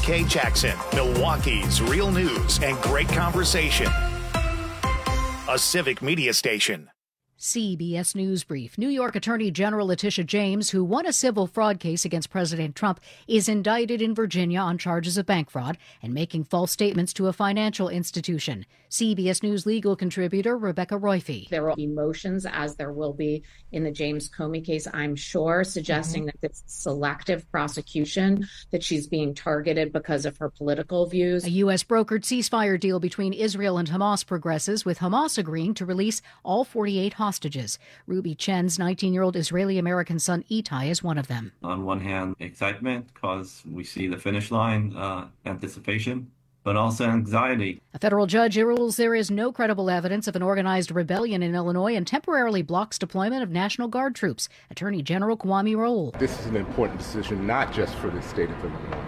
WKYK Jackson, Milwaukee's real news and great conversation. A civic media station. CBS News Brief. New York Attorney General Letitia James, who won a civil fraud case against President Trump, is indicted in Virginia on charges of bank fraud and making false statements to a financial institution. CBS News legal contributor Rebecca Roife. There will be motions, as there will be in the James Comey case, I'm sure, suggesting that this selective prosecution, that she's being targeted because of her political views. A U.S. brokered ceasefire deal between Israel and Hamas progresses, with Hamas agreeing to release all 48 hostages. Ruby Chen's 19-year-old Israeli-American son Itai is one of them. On one hand, excitement because we see the finish line, anticipation, but also anxiety. A federal judge rules there is no credible evidence of an organized rebellion in Illinois and temporarily blocks deployment of National Guard troops. Attorney General Kwame Raoul. This is an important decision, not just for the state of Illinois,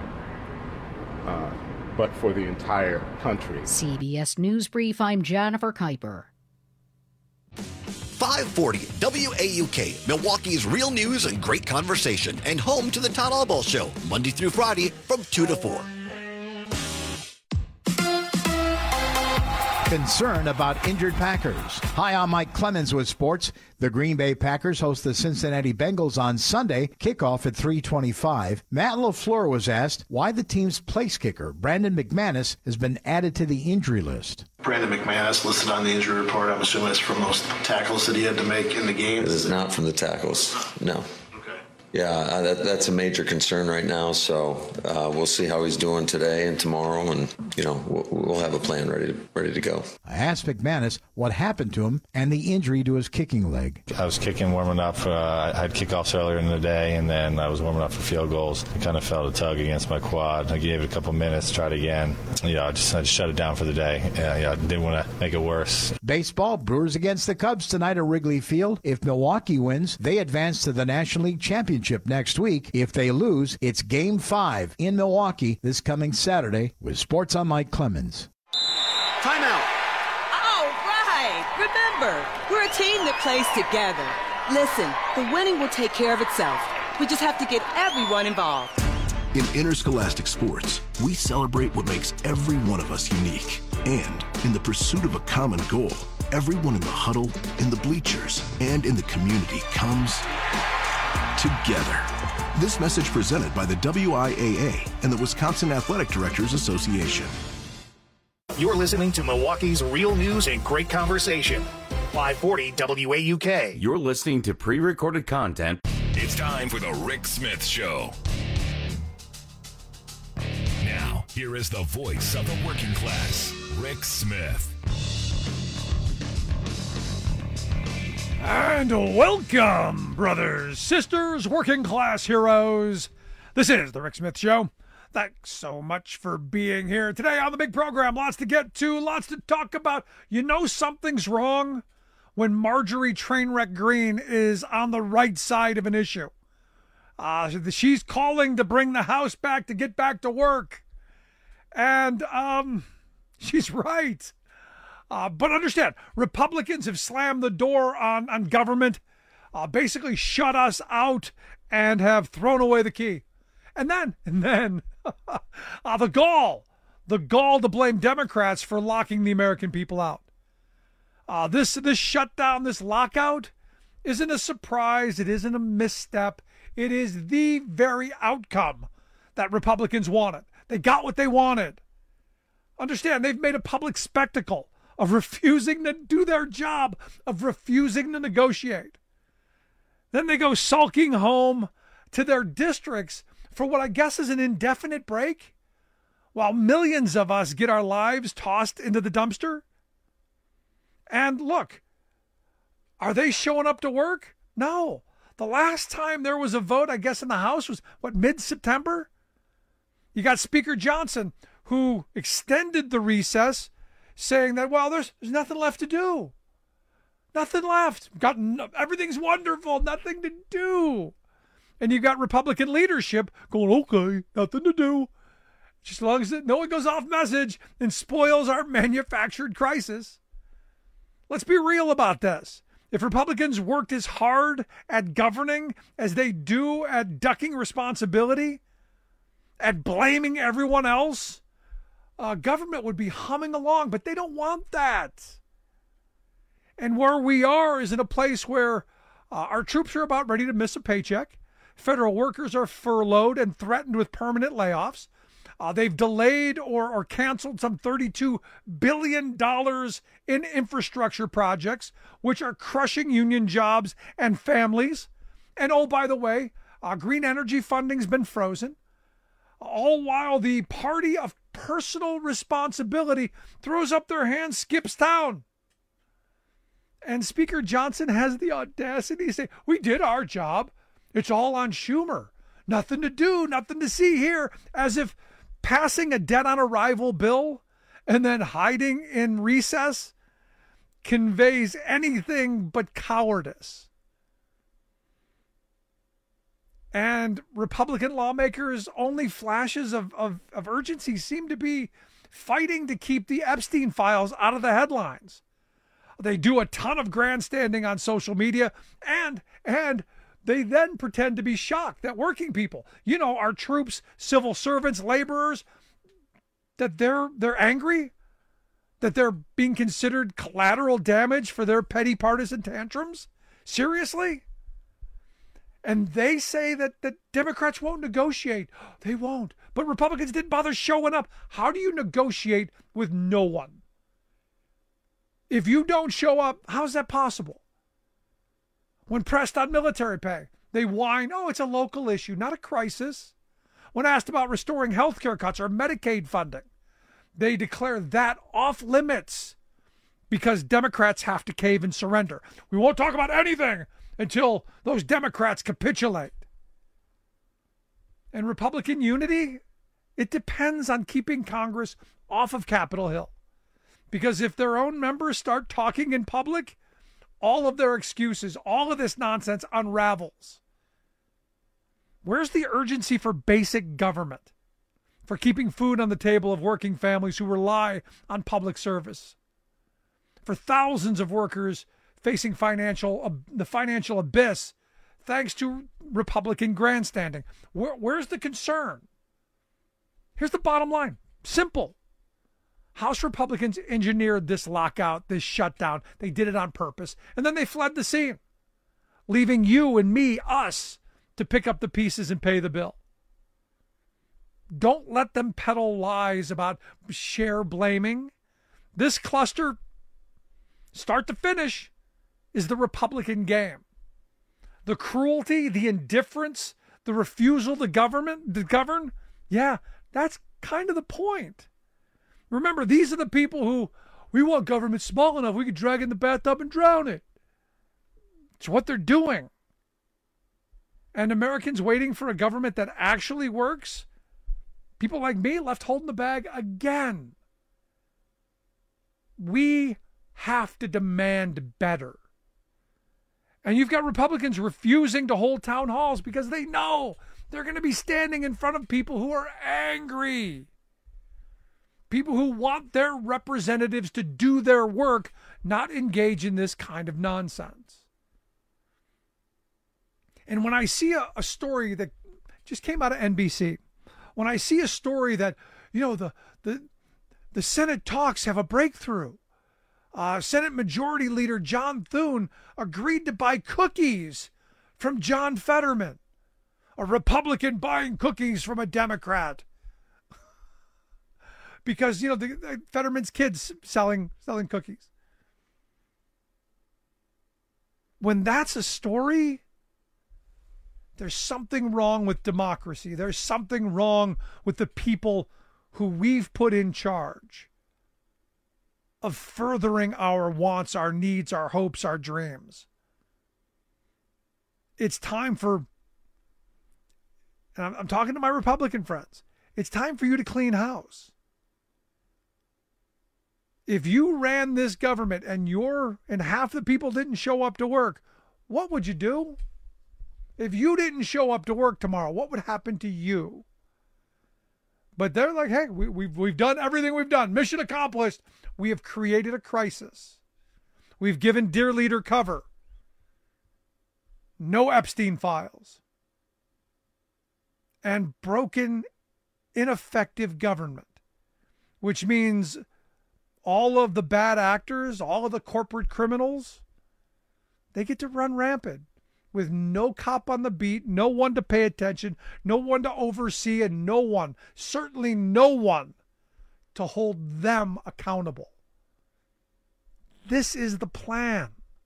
but for the entire country. CBS News Brief, I'm Jennifer Kuiper. 540 WAUK, Milwaukee's real news and great conversation, and home to the Todd Albaugh Show, Monday through Friday from 2 to 4. Concern about injured Packers. Hi, I'm Mike Clemens with sports. The Green Bay Packers host the Cincinnati Bengals on Sunday, kickoff at 3:25. Matt LaFleur was asked why the team's place kicker, Brandon McManus, has been added to the injury list. Brandon McManus listed on the injury report. I'm assuming it's from those tackles that he had to make in the game. It is not from the tackles, no. Yeah, that's a major concern right now. So we'll see how he's doing today and tomorrow, and we'll have a plan ready to go. I asked McManus what happened to him and the injury to his kicking leg. I was warming up. I had kickoffs earlier in the day, and then I was warming up for field goals. I kind of felt a tug against my quad. I gave it a couple minutes, tried again. I just shut it down for the day. I didn't want to make it worse. Baseball, Brewers against the Cubs tonight at Wrigley Field. If Milwaukee wins, they advance to the National League Championship next week. If they lose, it's Game 5 in Milwaukee this coming Saturday. With Sports, I'm Mike Clemens. Timeout. All right. Remember, we're a team that plays together. Listen, the winning will take care of itself. We just have to get everyone involved. In interscholastic sports, we celebrate what makes every one of us unique. And in the pursuit of a common goal, everyone in the huddle, in the bleachers, and in the community comes together. This message presented by the WIAA and the Wisconsin Athletic Directors Association. You're listening to Milwaukee's real news and great conversation. 540 WAUK. You're listening to pre-recorded content. It's time for the Rick Smith Show. Now, here is the voice of the working class, Rick Smith. And welcome, brothers, sisters, working class heroes. This is the Rick Smith Show. Thanks so much for being here today on the big program. Lots to get to, lots to talk about. You know something's wrong when Marjorie Trainwreck Green is on the right side of an issue. She's calling to bring the House back, to get back to work. And she's right. But understand, Republicans have slammed the door on government, basically shut us out, and have thrown away the key. And then, the gall to blame Democrats for locking the American people out. This shutdown, this lockout, isn't a surprise. It isn't a misstep. It is the very outcome that Republicans wanted. They got what they wanted. Understand, they've made a public spectacle of refusing to do their job, of refusing to negotiate. Then they go sulking home to their districts for what I guess is an indefinite break, while millions of us get our lives tossed into the dumpster. And look, are they showing up to work? No. The last time there was a vote, I guess, in the House was, mid-September? You got Speaker Johnson, who extended the recess, saying that, there's nothing left to do. Nothing left. Everything's wonderful. Nothing to do. And you got Republican leadership going, okay, nothing to do. Just as long as no one goes off message and spoils our manufactured crisis. Let's be real about this. If Republicans worked as hard at governing as they do at ducking responsibility, at blaming everyone else, government would be humming along, but they don't want that. And where we are is in a place where our troops are about ready to miss a paycheck. Federal workers are furloughed and threatened with permanent layoffs. They've delayed or canceled some $32 billion in infrastructure projects, which are crushing union jobs and families. And oh, by the way, green energy funding's been frozen. All while the party of personal responsibility throws up their hands, skips town. And Speaker Johnson has the audacity to say, we did our job. It's all on Schumer. Nothing to do, nothing to see here. As if passing a dead on arrival bill and then hiding in recess conveys anything but cowardice. And Republican lawmakers' only flashes of urgency seem to be fighting to keep the Epstein files out of the headlines. They do a ton of grandstanding on social media, and they then pretend to be shocked that working people, our troops, civil servants, laborers, that they're angry, that they're being considered collateral damage for their petty partisan tantrums. Seriously? And they say that Democrats won't negotiate. They won't. But Republicans didn't bother showing up. How do you negotiate with no one? If you don't show up, how's that possible? When pressed on military pay, they whine, oh, it's a local issue, not a crisis. When asked about restoring health care cuts or Medicaid funding, they declare that off limits because Democrats have to cave and surrender. We won't talk about anything until those Democrats capitulate. And Republican unity, it depends on keeping Congress off of Capitol Hill. Because if their own members start talking in public, all of their excuses, all of this nonsense unravels. Where's the urgency for basic government? For keeping food on the table of working families who rely on public service? For thousands of workers facing the financial abyss thanks to Republican grandstanding? Where's the concern? Here's the bottom line. Simple. House Republicans engineered this lockout, this shutdown. They did it on purpose. And then they fled the scene, leaving you and me, us, to pick up the pieces and pay the bill. Don't let them peddle lies about share blaming. This cluster, start to finish, is the Republican game. The cruelty, the indifference, the refusal to govern, yeah, that's kind of the point. Remember, these are the people who, we want government small enough we could drag in the bathtub and drown it. It's what they're doing. And Americans waiting for a government that actually works, people like me left holding the bag again. We have to demand better. And you've got Republicans refusing to hold town halls because they know they're going to be standing in front of people who are angry. People who want their representatives to do their work, not engage in this kind of nonsense. And when I see a story that just came out of NBC, when I see a story that, the Senate talks have a breakthrough, Senate Majority Leader John Thune agreed to buy cookies from John Fetterman, a Republican buying cookies from a Democrat. Because, the Fetterman's kids selling cookies. When that's a story, there's something wrong with democracy. There's something wrong with the people who we've put in charge of furthering our wants, our needs, our hopes, our dreams. It's time for, and I'm talking to my Republican friends, it's time for you to clean house. If you ran this government and half the people didn't show up to work, what would you do? If you didn't show up to work tomorrow, what would happen to you? But they're like, hey, we've done everything we've done. Mission accomplished. We have created a crisis. We've given Dear Leader cover. No Epstein files. And broken ineffective government, which means all of the bad actors, all of the corporate criminals, they get to run rampant with no cop on the beat, no one to pay attention, no one to oversee, and no one, certainly no one, to hold them accountable. This is the plan.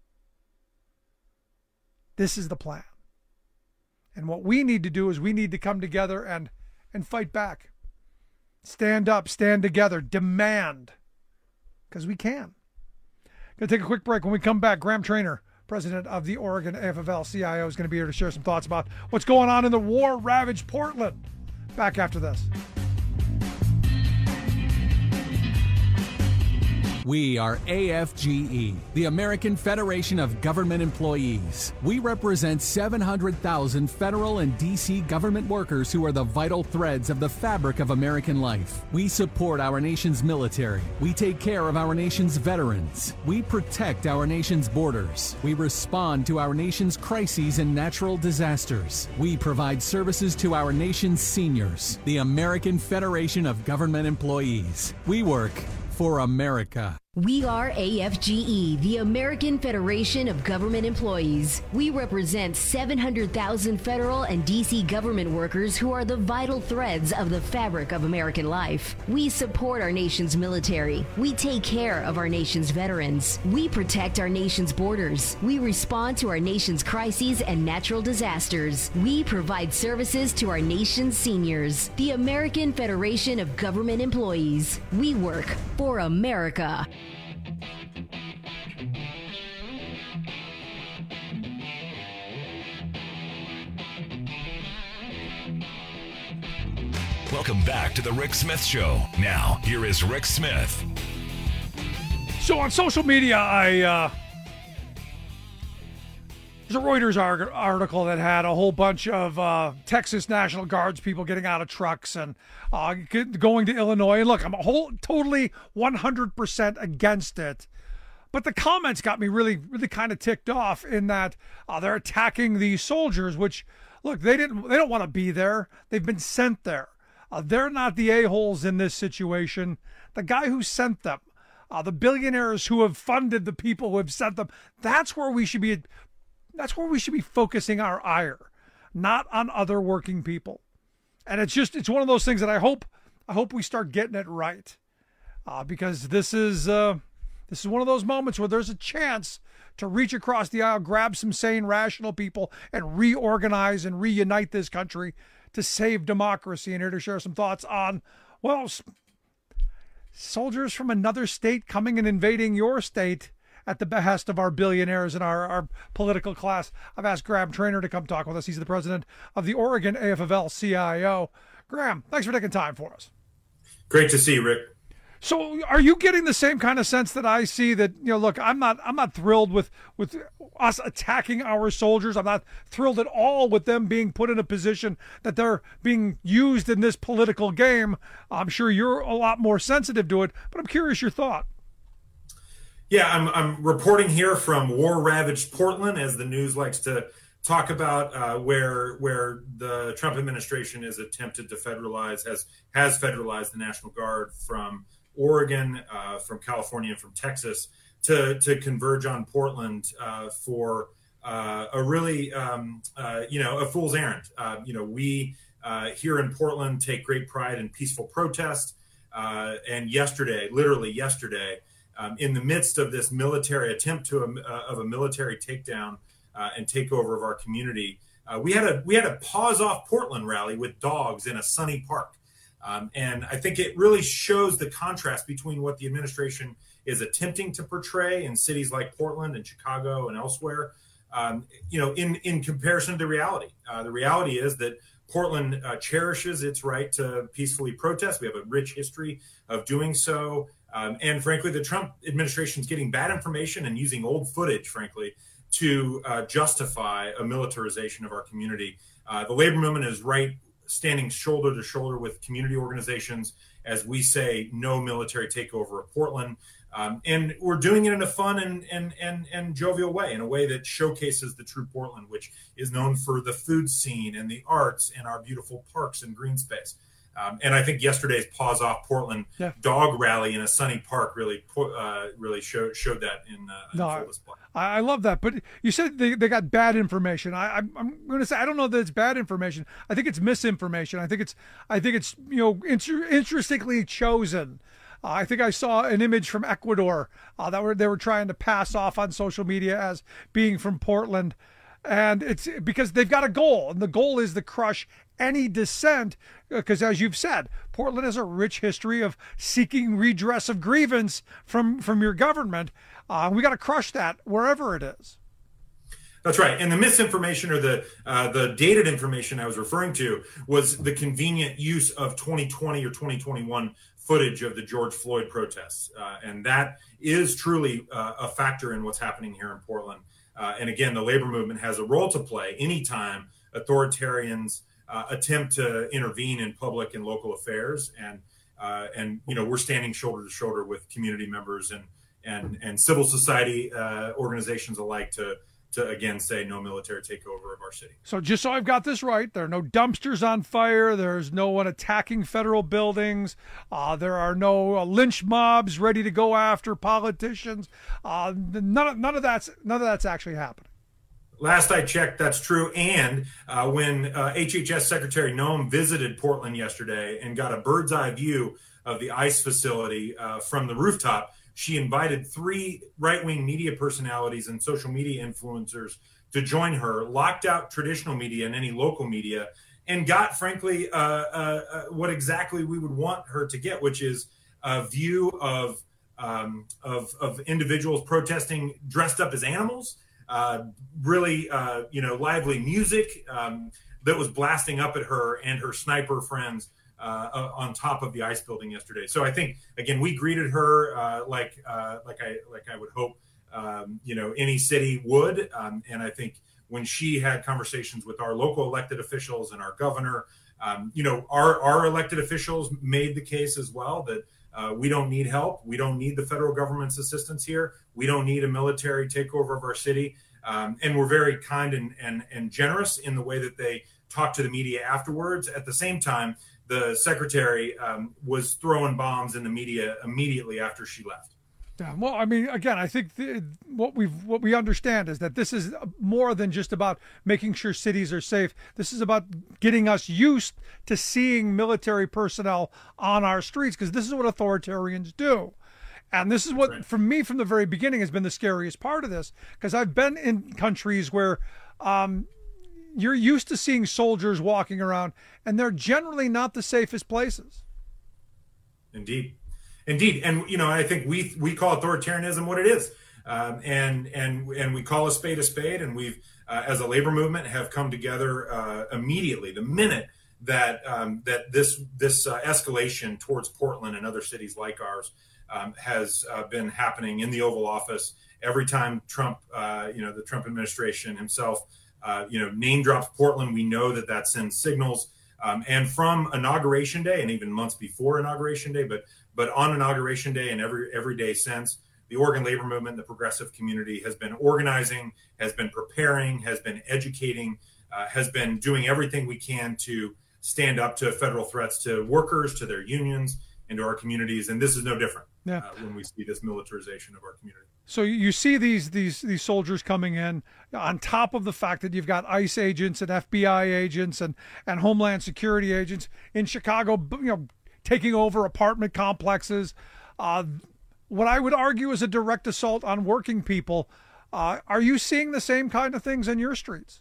This is the plan. And what we need to do is we need to come together and fight back. Stand up, stand together, demand. Because we can. Going to take a quick break. When we come back, Graham Trainer, president of the Oregon AFL-CIO, is going to be here to share some thoughts about what's going on in the war-ravaged Portland. Back after this. We are AFGE, the American Federation of Government Employees. We represent 700,000 federal and D.C. government workers who are the vital threads of the fabric of American life. We support our nation's military. We take care of our nation's veterans. We protect our nation's borders. We respond to our nation's crises and natural disasters. We provide services to our nation's seniors. The American Federation of Government Employees. We work for America. We are AFGE, the American Federation of Government Employees. We represent 700,000 federal and D.C. government workers who are the vital threads of the fabric of American life. We support our nation's military. We take care of our nation's veterans. We protect our nation's borders. We respond to our nation's crises and natural disasters. We provide services to our nation's seniors. The American Federation of Government Employees. We work for America. Welcome back to the Rick Smith Show. Now, here is Rick Smith. So on social media, there's a Reuters article that had a whole bunch of Texas National Guards people getting out of trucks and going to Illinois. And look, I'm totally 100% against it. But the comments got me really, really kind of ticked off in that they're attacking these soldiers, which, look, they don't want to be there. They've been sent there. They're not the a-holes in this situation. The guy who sent them, the billionaires who have funded the people who have sent them, that's where we should be focusing our ire, not on other working people. And it's one of those things that I hope we start getting it right, because this is one of those moments where there's a chance to reach across the aisle, grab some sane, rational people, and reorganize and reunite this country to save democracy. And here to share some thoughts on, well, soldiers from another state coming and invading your state at the behest of our billionaires and our political class. I've asked Graham Trainer to come talk with us. He's the president of the Oregon AFL-CIO. Graham, thanks for taking time for us. Great to see you, Rick. So are you getting the same kind of sense that I see that, look, I'm not thrilled with us attacking our soldiers. I'm not thrilled at all with them being put in a position that they're being used in this political game. I'm sure you're a lot more sensitive to it, but I'm curious your thought. Yeah, I'm reporting here from war-ravaged Portland, as the news likes to talk about, where the Trump administration has attempted to federalize, has federalized the National Guard from Oregon, from California, and from Texas to converge on Portland for a really, a fool's errand. We here in Portland take great pride in peaceful protest. And literally yesterday, in the midst of this military attempt of a military takedown and takeover of our community, we had a Paws Off Portland rally with dogs in a sunny park. And I think it really shows the contrast between what the administration is attempting to portray in cities like Portland and Chicago and elsewhere, in comparison to reality. The reality is that Portland cherishes its right to peacefully protest. We have a rich history of doing so. And frankly, the Trump administration is getting bad information and using old footage, frankly, to justify a militarization of our community. The labor movement is standing shoulder to shoulder with community organizations as we say no military takeover of Portland. And we're doing it in a fun and jovial way, in a way that showcases the true Portland, which is known for the food scene and the arts and our beautiful parks and green space. And I think yesterday's Paws Off Portland dog rally in a sunny park really showed that in full display. I love that. But you said they got bad information. I'm going to say I don't know that it's bad information. I think it's misinformation. I think it's interestingly chosen. I think I saw an image from Ecuador that they were trying to pass off on social media as being from Portland. And it's because they've got a goal, and the goal is to crush any dissent, because as you've said, Portland has a rich history of seeking redress of grievance from your government. We got to crush that wherever it is. That's right. And the misinformation or the dated information I was referring to was the convenient use of 2020 or 2021 footage of the George Floyd protests. And that is truly a factor in what's happening here in Portland. And again, the labor movement has a role to play anytime authoritarians attempt to intervene in public and local affairs. And we're standing shoulder to shoulder with community members and civil society organizations alike to again say no military takeover of our city. So just so I've got this right, there are no dumpsters on fire. There's no one attacking federal buildings. There are no lynch mobs ready to go after politicians. None of that's actually happening. Last I checked, that's true. And when HHS Secretary Noem visited Portland yesterday and got a bird's eye view of the ICE facility from the rooftop, she invited 3 right-wing media personalities and social media influencers to join her, locked out traditional media and any local media, and got, frankly, what exactly we would want her to get, which is a view of individuals protesting dressed up as animals, really lively music that was blasting up at her and her sniper friends on top of the ICE building yesterday. So I think, again, we greeted her like I would hope any city would, and I think when she had conversations with our local elected officials and our governor, our elected officials made the case as well that we don't need help, we don't need the federal government's assistance here, we don't need a military takeover of our city, and we're very kind and generous in the way that they talk to the media afterwards. At the same time, the secretary was throwing bombs in the media immediately after she left. Yeah, well, I mean, again, I think what we understand is that this is more than just about making sure cities are safe. This is about getting us used to seeing military personnel on our streets, because this is what authoritarians do. And this is what, for me, from the very beginning, has been the scariest part of this, because I've been in countries where you're used to seeing soldiers walking around, and they're generally not the safest places. Indeed. And, I think we call authoritarianism what it is. And we call a spade, and we've, as a labor movement, have come together immediately, the minute that this escalation towards Portland and other cities like ours has been happening in the Oval Office. Every time Trump, the Trump administration himself, name drops Portland, we know that sends signals. And from Inauguration Day, and even months before Inauguration Day, but on Inauguration Day and every day since, the Oregon labor movement, the progressive community, has been organizing, has been preparing, has been educating, has been doing everything we can to stand up to federal threats to workers, to their unions, and to our communities. And this is no different when we see this militarization of our community. So you see these soldiers coming in, on top of the fact that you've got ICE agents and FBI agents and Homeland Security agents in Chicago, taking over apartment complexes. What I would argue is a direct assault on working people. Are you seeing the same kind of things in your streets?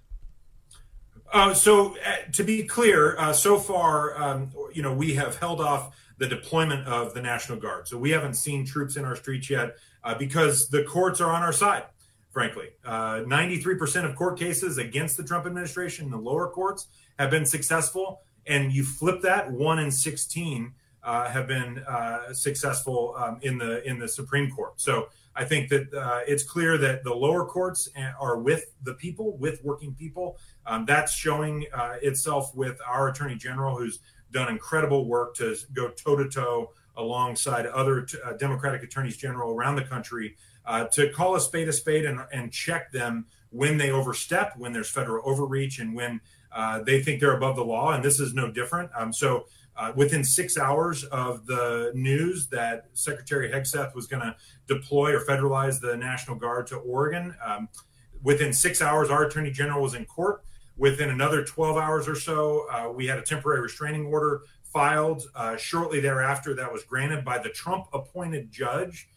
So to be clear, so far, we have held off the deployment of the National Guard. So we haven't seen troops in our streets yet because the courts are on our side, frankly. 93% of court cases against the Trump administration in the lower courts have been successful. And you flip that, 1 in 16 have been successful in the Supreme Court. So I think that it's clear that the lower courts are with the people, with working people. That's showing itself with our Attorney General, who's done incredible work to go toe-to-toe alongside other Democratic attorneys general around the country to call a spade and check them when they overstep, when there's federal overreach, and when they think they're above the law. And this is no different. So Within 6 hours of the news that Secretary Hegseth was going to deploy or federalize the National Guard to Oregon, within 6 hours, our Attorney General was in court. Within another 12 hours or so, we had a temporary restraining order filed. Shortly thereafter, that was granted by the Trump-appointed judge.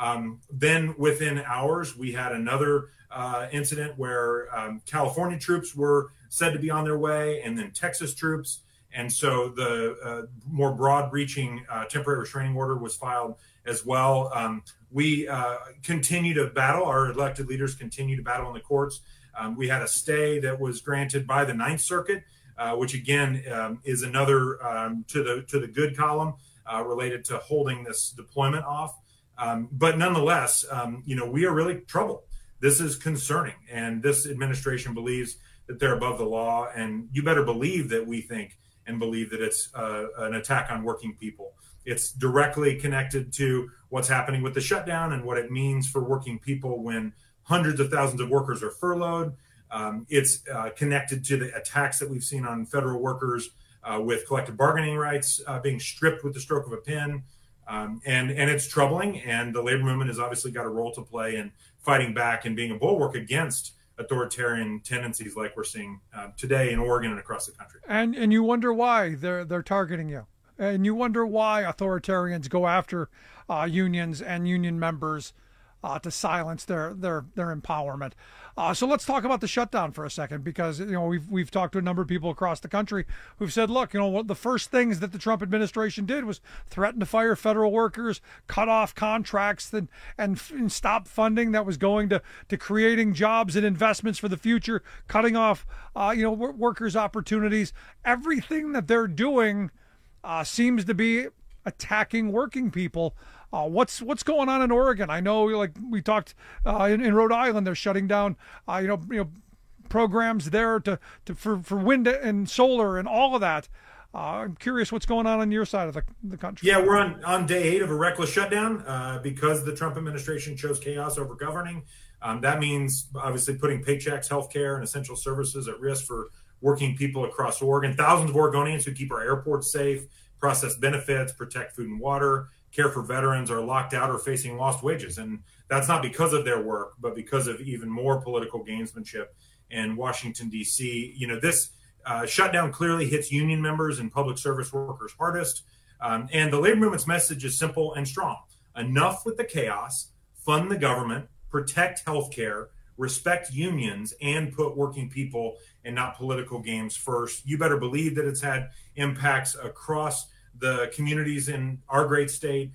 Then within hours, we had another incident where California troops were said to be on their way, and then Texas troops. And so the more broad-reaching temporary restraining order was filed as well. We continue to battle. Our elected leaders continue to battle in the courts. We had a stay that was granted by the Ninth Circuit, which again is another to the good column related to holding this deployment off. But nonetheless, we are really troubled. This is concerning, and this administration believes that they're above the law. And you better believe that we think and believe that it's an attack on working people. It's directly connected to what's happening with the shutdown and what it means for working people when hundreds of thousands of workers are furloughed. It's connected to the attacks that we've seen on federal workers with collective bargaining rights being stripped with the stroke of a pen. And it's troubling. And the labor movement has obviously got a role to play in fighting back and being a bulwark against authoritarian tendencies like we're seeing today in Oregon and across the country. And you wonder why they're targeting you. And you wonder why authoritarians go after unions and union members to silence their empowerment. So let's talk about the shutdown for a second, because we've talked to a number of people across the country who've said, look, one of the first things that the Trump administration did was threaten to fire federal workers, cut off contracts, and stop funding that was going to creating jobs and investments for the future, cutting off workers' opportunities. Everything that they're doing seems to be attacking working people. What's going on in Oregon? I know, like we talked in Rhode Island, they're shutting down, programs there for wind and solar and all of that. I'm curious what's going on your side of the country. Yeah, we're on day 8 of a reckless shutdown because the Trump administration chose chaos over governing. That means obviously putting paychecks, healthcare, and essential services at risk for working people across Oregon. Thousands of Oregonians who keep our airports safe, process benefits, protect food and water, care for veterans are locked out or facing lost wages. And that's not because of their work, but because of even more political gamesmanship in Washington, D.C. This shutdown clearly hits union members and public service workers hardest. And the labor movement's message is simple and strong. Enough with the chaos, fund the government, protect healthcare, respect unions, and put working people and not political games first. You better believe that it's had impacts across the communities in our great state.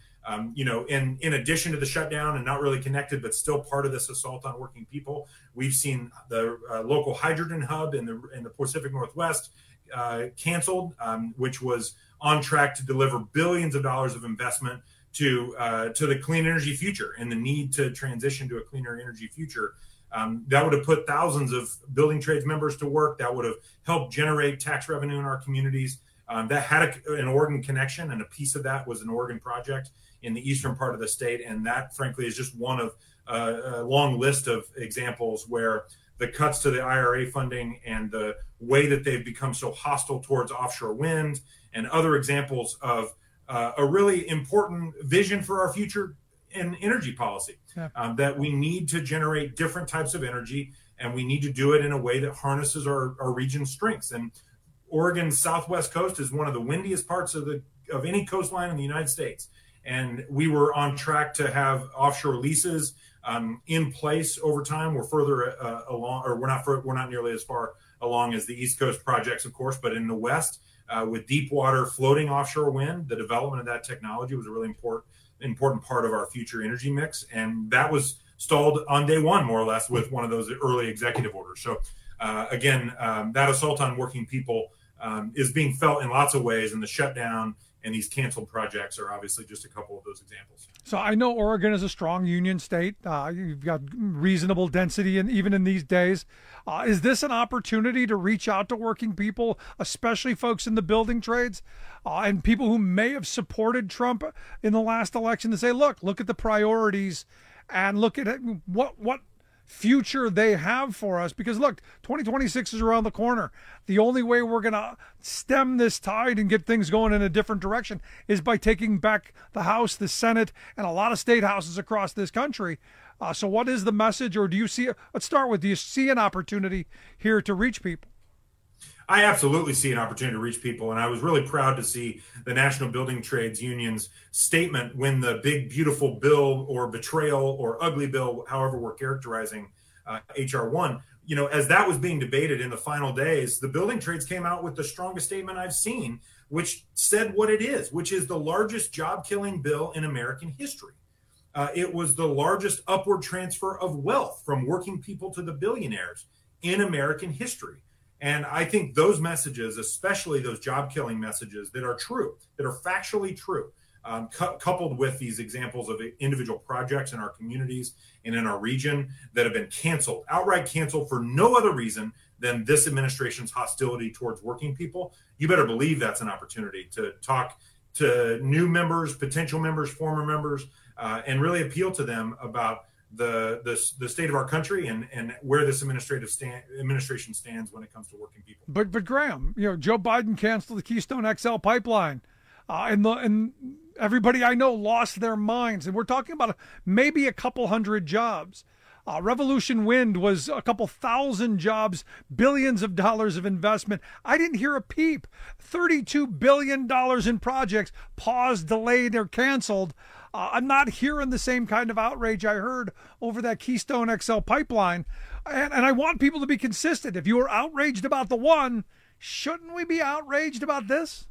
In addition to the shutdown and not really connected, but still part of this assault on working people, we've seen the local hydrogen hub in the Pacific Northwest canceled, which was on track to deliver billions of dollars of investment to the clean energy future and the need to transition to a cleaner energy future. That would have put thousands of building trades members to work. That would have helped generate tax revenue in our communities. That had an Oregon connection, and a piece of that was an Oregon project in the eastern part of the state. And that, frankly, is just one of a long list of examples where the cuts to the IRA funding and the way that they've become so hostile towards offshore wind and other examples of a really important vision for our future in energy policy, that we need to generate different types of energy, and we need to do it in a way that harnesses our region's strengths. And Oregon's southwest coast is one of the windiest parts of any coastline in the United States. And we were on track to have offshore leases in place over time. We're further along, or we're not nearly as far along as the East Coast projects, of course, but in the West, with deep water floating offshore wind, the development of that technology was a really important part of our future energy mix. And that was stalled on day 1, more or less, with one of those early executive orders. So again, that assault on working people is being felt in lots of ways, and the shutdown and these canceled projects are obviously just a couple of those examples. So I know Oregon is a strong union state. You've got reasonable density, and even in these days, is this an opportunity to reach out to working people, especially folks in the building trades and people who may have supported Trump in the last election, to say, look at the priorities and look at what future they have for us. Because look, 2026 is around the corner. The only way we're going to stem this tide and get things going in a different direction is by taking back the House, the Senate, and a lot of state houses across this country. So what is the message, or do you see, let's start with, do you see an opportunity here to reach people? I absolutely see an opportunity to reach people, and I was really proud to see the National Building Trades Union's statement when the big, beautiful bill or betrayal or ugly bill, however we're characterizing H.R. 1, as that was being debated in the final days, the building trades came out with the strongest statement I've seen, which said what it is, which is the largest job-killing bill in American history. It was the largest upward transfer of wealth from working people to the billionaires in American history. And I think those messages, especially those job-killing messages that are true, that are factually true, coupled with these examples of individual projects in our communities and in our region that have been canceled, outright canceled for no other reason than this administration's hostility towards working people, you better believe that's an opportunity to talk to new members, potential members, former members, and really appeal to them about the state of our country and where this administration stands when it comes to working people. But Graham, Joe Biden canceled the Keystone XL pipeline, and everybody I know lost their minds. And we're talking about maybe a couple hundred jobs. Revolution Wind was a couple thousand jobs, billions of dollars of investment. I didn't hear a peep. $32 billion in projects paused, delayed, or canceled. I'm not hearing the same kind of outrage I heard over that Keystone XL pipeline. And I want people to be consistent. If you were outraged about the one, shouldn't we be outraged about this?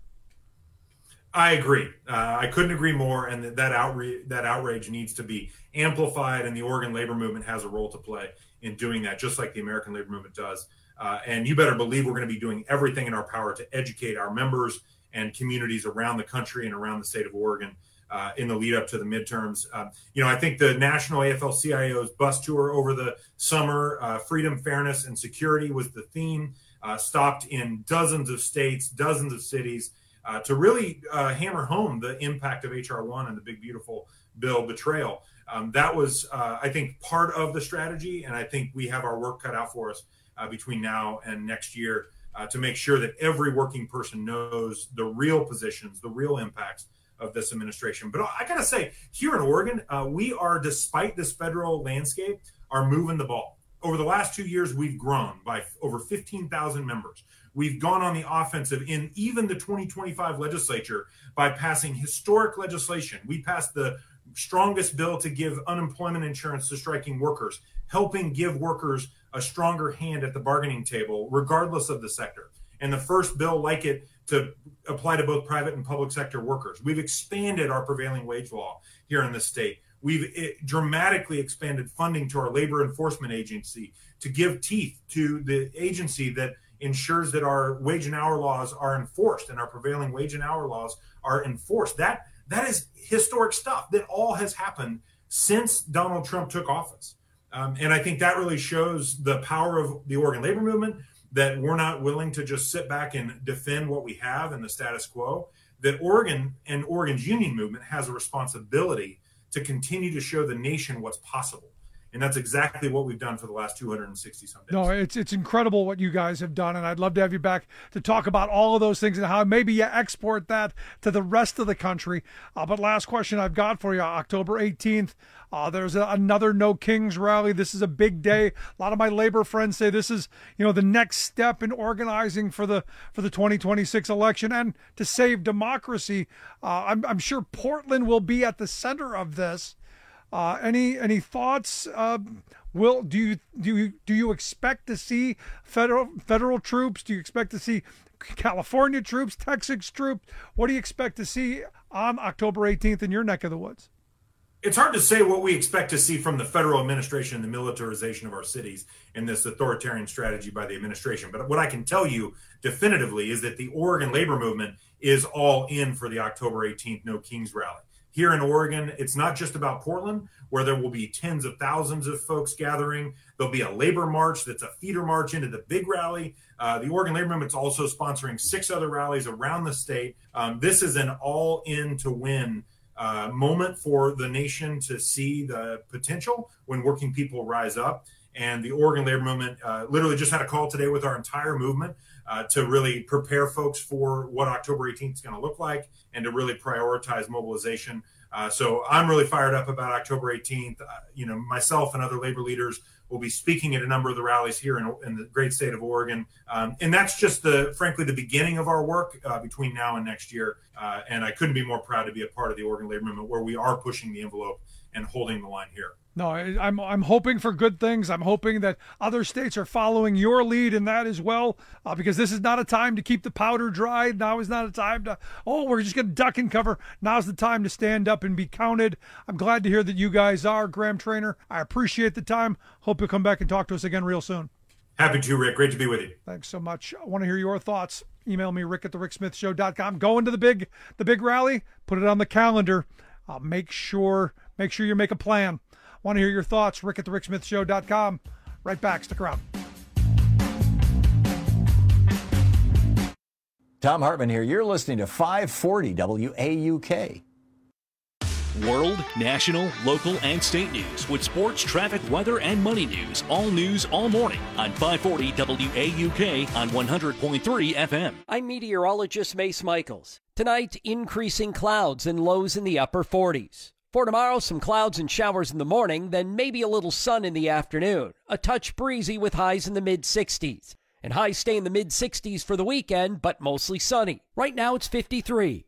I agree. I couldn't agree more. And that outrage needs to be amplified. And the Oregon labor movement has a role to play in doing that, just like the American labor movement does. And you better believe we're going to be doing everything in our power to educate our members and communities around the country and around the state of Oregon in the lead up to the midterms. I think the National AFL-CIO's bus tour over the summer, freedom, fairness, and security was the theme, stopped in dozens of states, dozens of cities, to really hammer home the impact of H.R. 1 and the big, beautiful bill betrayal. That was, I think, part of the strategy, and I think we have our work cut out for us between now and next year to make sure that every working person knows the real positions, the real impacts of this administration. But I got to say, here in Oregon, we are, despite this federal landscape, are moving the ball. Over the last 2 years, we've grown by over 15,000 members. We've gone on the offensive in even the 2025 legislature by passing historic legislation. We passed the strongest bill to give unemployment insurance to striking workers, helping give workers a stronger hand at the bargaining table, regardless of the sector. And the first bill like it to apply to both private and public sector workers. We've expanded our prevailing wage law here in the state. We've dramatically expanded funding to our labor enforcement agency to give teeth to the agency that ensures that our wage and hour laws are enforced and our prevailing wage and hour laws are enforced. That is historic stuff that all has happened since Donald Trump took office. And I think that really shows the power of the Oregon labor movement, that we're not willing to just sit back and defend what we have in the status quo, that Oregon and Oregon's union movement has a responsibility to continue to show the nation what's possible. And that's exactly what we've done for the last 260 some days. No, it's incredible what you guys have done. And I'd love to have you back to talk about all of those things and how maybe you export that to the rest of the country. But last question I've got for you, October 18th, there's another No Kings rally. This is a big day. A lot of my labor friends say this is, the next step in organizing for the 2026 election and to save democracy. I'm sure Portland will be at the center of this. Any thoughts? Do you expect to see federal troops? Do you expect to see California troops, Texas troops? What do you expect to see on October 18th in your neck of the woods? It's hard to say what we expect to see from the federal administration and the militarization of our cities in this authoritarian strategy by the administration. But what I can tell you definitively is that the Oregon labor movement is all in for the October 18th No Kings rally. Here in Oregon, it's not just about Portland, where there will be tens of thousands of folks gathering. There'll be a labor march that's a feeder march into the big rally. The Oregon Labor Movement is also sponsoring 6 other rallies around the state. This is an all-in-to-win moment for the nation to see the potential when working people rise up. And the Oregon labor movement literally just had a call today with our entire movement to really prepare folks for what October 18th is going to look like and to really prioritize mobilization. So I'm really fired up about October 18th. Myself and other labor leaders will be speaking at a number of the rallies here in the great state of Oregon. And that's just frankly, the beginning of our work between now and next year. And I couldn't be more proud to be a part of the Oregon labor movement where we are pushing the envelope and holding the line here. No, I'm hoping for good things. I'm hoping that other states are following your lead in that as well, because this is not a time to keep the powder dry. Now is not a time to, we're just going to duck and cover. Now's the time to stand up and be counted. I'm glad to hear that you guys are, Graham Trainor. I appreciate the time. Hope you'll come back and talk to us again real soon. Happy to, Rick. Great to be with you. Thanks so much. I want to hear your thoughts. Email me, rick@thericksmithshow.com. Go into the big rally. Put it on the calendar. Make sure you make a plan. Want to hear your thoughts? rick@thericksmithshow.com. Right back. Stick around. Tom Hartman here. You're listening to 540 WAUK. World, national, local, and state news with sports, traffic, weather, and money news. All news, all morning on 540 WAUK on 100.3 FM. I'm meteorologist Mace Michaels. Tonight, increasing clouds and lows in the upper 40s. For tomorrow, some clouds and showers in the morning, then maybe a little sun in the afternoon. A touch breezy with highs in the mid-60s. And highs stay in the mid-60s for the weekend, but mostly sunny. Right now, it's 53.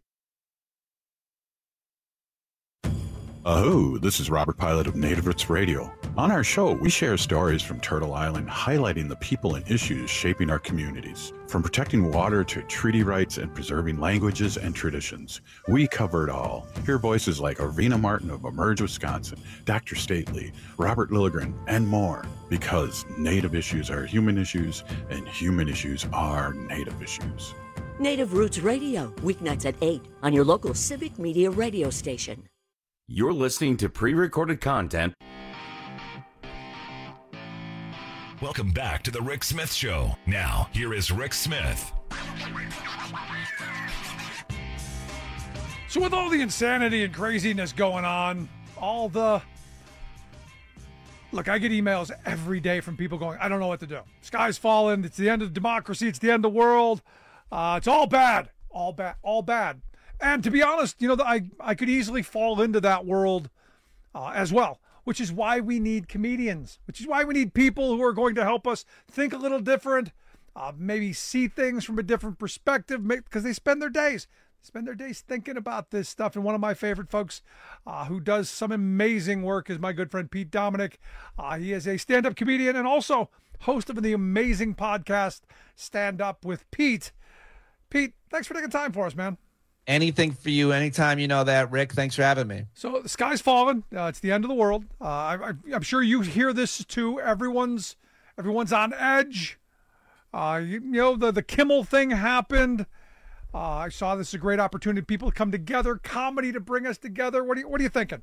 This is Robert Pilot of Native Roots Radio. On our show, we share stories from Turtle Island, highlighting the people and issues shaping our communities. From protecting water to treaty rights and preserving languages and traditions, we cover it all. Hear voices like Arvina Martin of Emerge, Wisconsin, Dr. Stately, Robert Lilligren, and more. Because Native issues are human issues, and human issues are Native issues. Native Roots Radio, weeknights at 8 on your local Civic Media radio station. You're listening to pre-recorded content. Welcome back to the Rick Smith Show. Now, here is Rick Smith. So with all the insanity and craziness going on, Look, I get emails every day from people going, I don't know what to do. Sky's falling. It's the end of democracy. It's the end of the world. It's all bad. All bad. All bad. And to be honest, I could easily fall into that world as well, which is why we need comedians, which is why we need people who are going to help us think a little different, maybe see things from a different perspective, because they spend their days thinking about this stuff. And one of my favorite folks who does some amazing work is my good friend Pete Dominic. He is a stand-up comedian and also host of the amazing podcast Stand Up with Pete. Pete, thanks for taking time for us, man. Anything for you, anytime. You know that, Rick. Thanks for having me. So the sky's falling. It's the end of the world. I'm sure you hear this too. Everyone's on edge. The Kimmel thing happened. I saw this as a great opportunity. People to come together, comedy to bring us together. What are you thinking?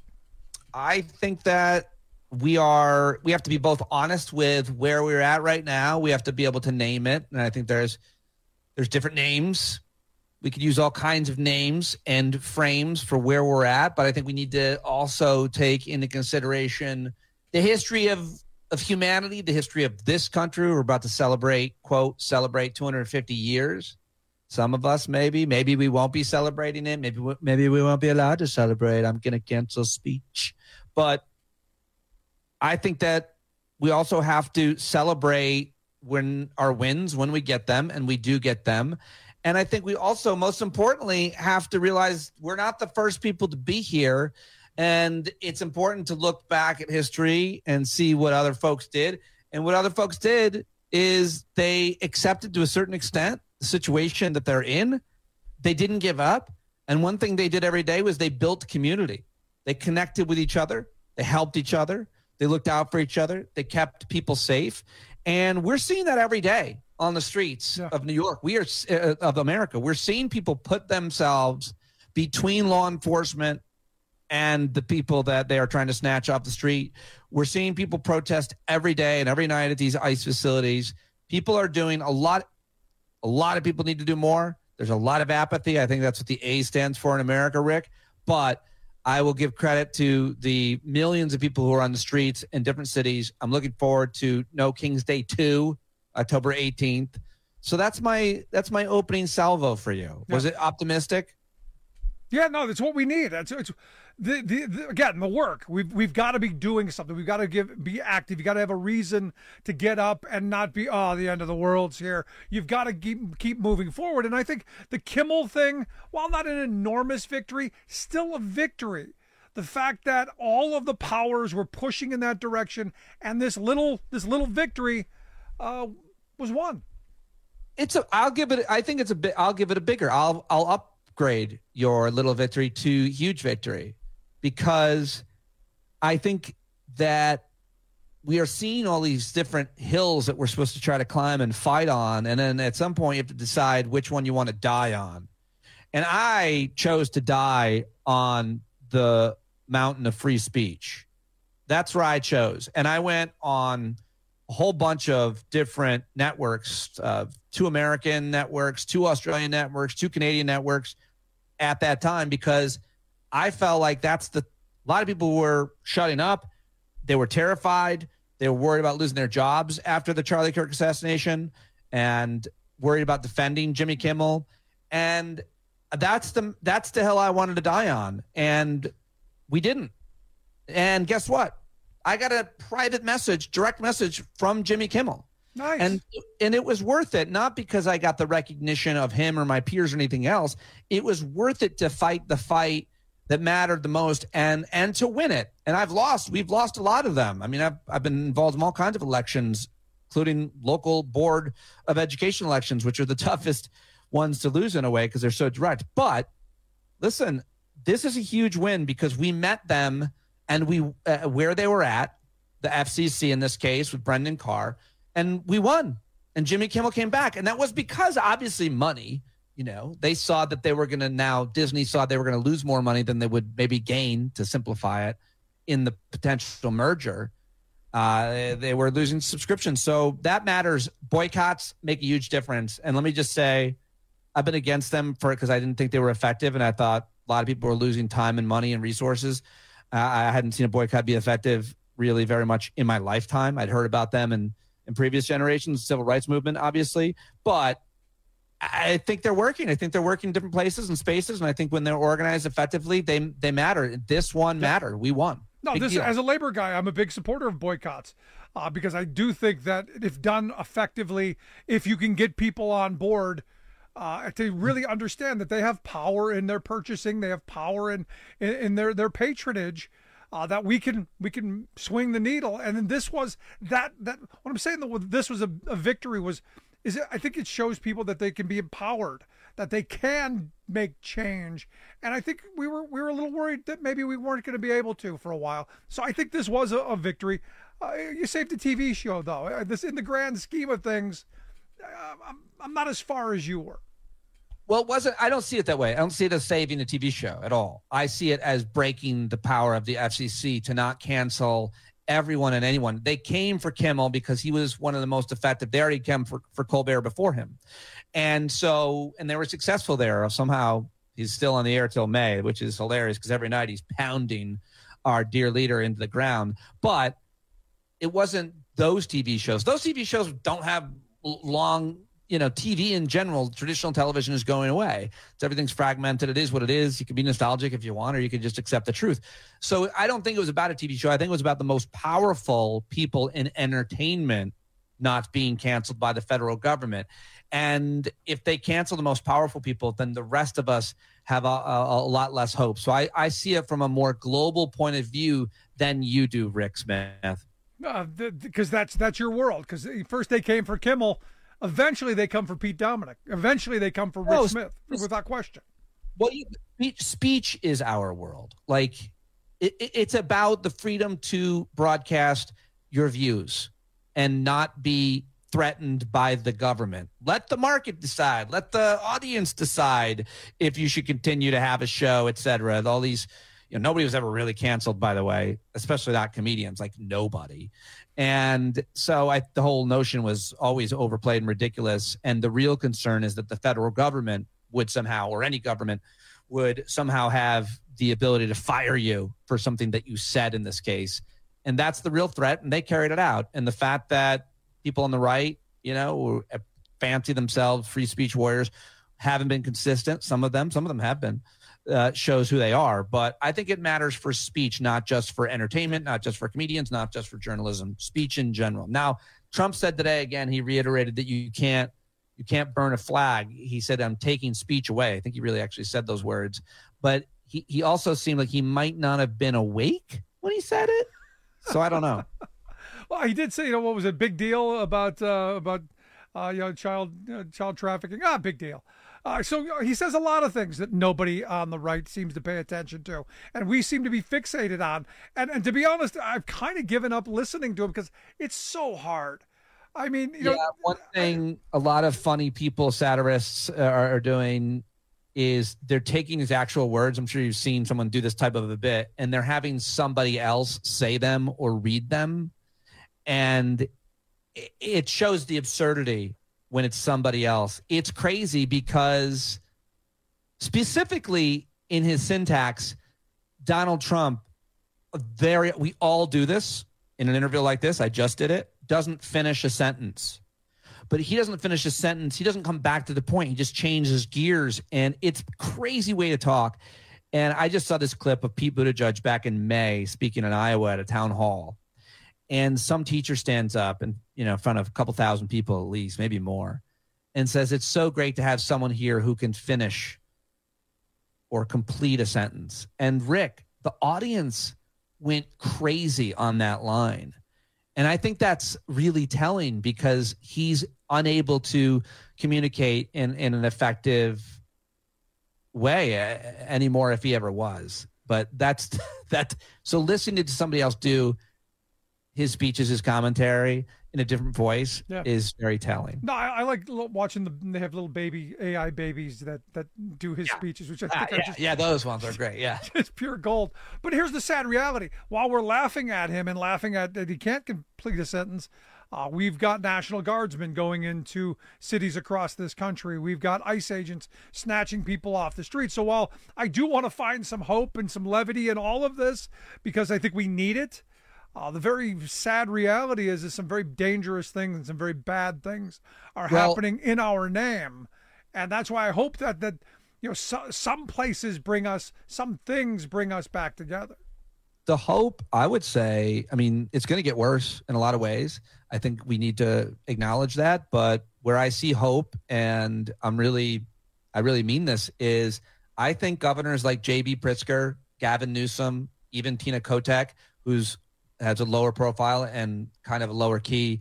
I think that we have to be both honest with where we're at right now. We have to be able to name it, and I think there's different names. We could use all kinds of names and frames for where we're at, but I think we need to also take into consideration the history of humanity, the history of this country. We're about to celebrate 250 years. Some of us, maybe we won't be celebrating it. Maybe we won't be allowed to celebrate. I'm going to cancel speech. But I think that we also have to celebrate when our wins, when we get them, and we do get them. And I think we also, most importantly, have to realize we're not the first people to be here. And it's important to look back at history and see what other folks did. And what other folks did is they accepted to a certain extent the situation that they're in. They didn't give up. And one thing they did every day was they built community. They connected with each other. They helped each other. They looked out for each other. They kept people safe. And we're seeing that every day on the streets of New York. We are of America. We're seeing people put themselves between law enforcement and the people that they are trying to snatch off the street. We're seeing people protest every day and every night at these ICE facilities. People are doing a lot. A lot of people need to do more. There's a lot of apathy. I think that's what the A stands for in America, Rick. But I will give credit to the millions of people who are on the streets in different cities. I'm looking forward to No King's Day 2, October 18th. So that's my opening salvo for you. Was it optimistic? Yeah, no, that's what we need. It's again, the work. We've got to be doing something. We've got to be active. You got to have a reason to get up and not be, the end of the world's here. You've got to keep moving forward. And I think the Kimmel thing, while not an enormous victory, still a victory. The fact that all of the powers were pushing in that direction, and this little victory was won. I'll give it a bigger. I'll upgrade your little victory to huge victory, because I think that we are seeing all these different hills that we're supposed to try to climb and fight on. And then at some point you have to decide which one you want to die on. And I chose to die on the mountain of free speech. That's where I chose. And I went on a whole bunch of different networks, 2 American networks, 2 Australian networks, 2 Canadian networks at that time, because I felt like a lot of people were shutting up. They were terrified. They were worried about losing their jobs after the Charlie Kirk assassination and worried about defending Jimmy Kimmel. And that's the hill I wanted to die on. And we didn't. And guess what? I got a direct message from Jimmy Kimmel. Nice. And it was worth it, not because I got the recognition of him or my peers or anything else. It was worth it to fight the fight that mattered the most and to win it. And we've lost a lot of them. I mean, I've been involved in all kinds of elections, including local board of education elections, which are the toughest ones to lose in a way because they're so direct. But listen, this is a huge win because we met them and we where they were at, the FCC in this case with Brendan Carr, and we won. And Jimmy Kimmel came back. And that was because obviously money. They saw that Disney saw they were going to lose more money than they would maybe gain, to simplify it, in the potential merger. They were losing subscriptions. So that matters. Boycotts make a huge difference. And let me just say, I've been against them because I didn't think they were effective. And I thought a lot of people were losing time and money and resources. I hadn't seen a boycott be effective really very much in my lifetime. I'd heard about them in previous generations, civil rights movement, obviously. But I think they're working. I think they're working in different places and spaces, and I think when they're organized effectively, they matter. This one mattered. We won. No, as a labor guy, I'm a big supporter of boycotts because I do think that if done effectively, if you can get people on board to really understand that they have power in their purchasing, they have power in their patronage, that we can swing the needle. And then this was that what I'm saying. This was a victory I think it shows people that they can be empowered, that they can make change. And I think we were a little worried that maybe we weren't going to be able to for a while. So I think this was a victory. You saved a TV show, though. This, in the grand scheme of things, I'm not as far as you were. Well, I don't see it that way. I don't see it as saving a TV show at all. I see it as breaking the power of the FCC to not cancel everyone and anyone. They came for Kimmel because he was one of the most effective. They already came for Colbert before him. And they were successful there. Somehow he's still on the air till May, which is hilarious because every night he's pounding our dear leader into the ground. But it wasn't those TV shows. Those TV shows don't have long, TV in general, traditional television is going away. Everything's fragmented. It is what it is. You can be nostalgic if you want, or you can just accept the truth. So I don't think it was about a TV show. I think it was about the most powerful people in entertainment not being canceled by the federal government. And if they cancel the most powerful people, then the rest of us have a lot less hope. So I see it from a more global point of view than you do, Rick Smith. Because that's your world. Because first they came for Kimmel. Eventually, they come for Pete Dominic. Eventually, they come for Rick Smith, without question. Well, speech is our world. Like, it's about the freedom to broadcast your views and not be threatened by the government. Let the market decide. Let the audience decide if you should continue to have a show, et cetera. All these, nobody was ever really canceled, by the way, especially not comedians, like nobody. And so the whole notion was always overplayed and ridiculous. And the real concern is that the federal government would somehow, or any government would somehow have the ability to fire you for something that you said in this case. And that's the real threat, and they carried it out. And the fact that people on the right, who fancy themselves free speech warriors, haven't been consistent. Some of them have been, shows who they are. But I think it matters for speech, not just for entertainment, not just for comedians, not just for journalism, speech in general. Now, Trump said today, again, he reiterated that you can't burn a flag. He said, I'm taking speech away. I think he really actually said those words. But he also seemed like he might not have been awake when he said it. So I don't know. Well, he did say, what was a big deal about child trafficking? Big deal. So he says a lot of things that nobody on the right seems to pay attention to, and we seem to be fixated on. And to be honest, I've kind of given up listening to him because it's so hard. I mean, one thing a lot of funny people, satirists are doing is they're taking his actual words. I'm sure you've seen someone do this type of a bit, and they're having somebody else say them or read them. And it shows the absurdity when it's somebody else. It's crazy because specifically in his syntax, Donald Trump, we all do this in an interview like this. I just did it. Doesn't finish a sentence. But he doesn't finish a sentence. He doesn't come back to the point. He just changes gears, and it's a crazy way to talk. And I just saw this clip of Pete Buttigieg back in May speaking in Iowa at a town hall. And some teacher stands up and, in front of a couple thousand people at least, maybe more, and says, it's so great to have someone here who can finish or complete a sentence. And Rick, the audience went crazy on that line. And I think that's really telling because he's unable to communicate in an effective way anymore if he ever was. But that's that. So listening to somebody else do his speeches, his commentary in a different voice is very telling. No, I like watching they have little baby AI babies that do his speeches, which I think are those ones are great. Yeah, it's pure gold. But here's the sad reality: while we're laughing at him and laughing at that he can't complete a sentence, we've got National Guardsmen going into cities across this country. We've got ICE agents snatching people off the street. So while I do want to find some hope and some levity in all of this, because I think we need it. The very sad reality is that some very dangerous things and some very bad things are happening in our name. And that's why I hope that some places some things bring us back together. The hope, I would say, it's going to get worse in a lot of ways. I think we need to acknowledge that. But where I see hope, and I really mean this, is I think governors like J.B. Pritzker, Gavin Newsom, even Tina Kotek, has a lower profile and kind of a lower key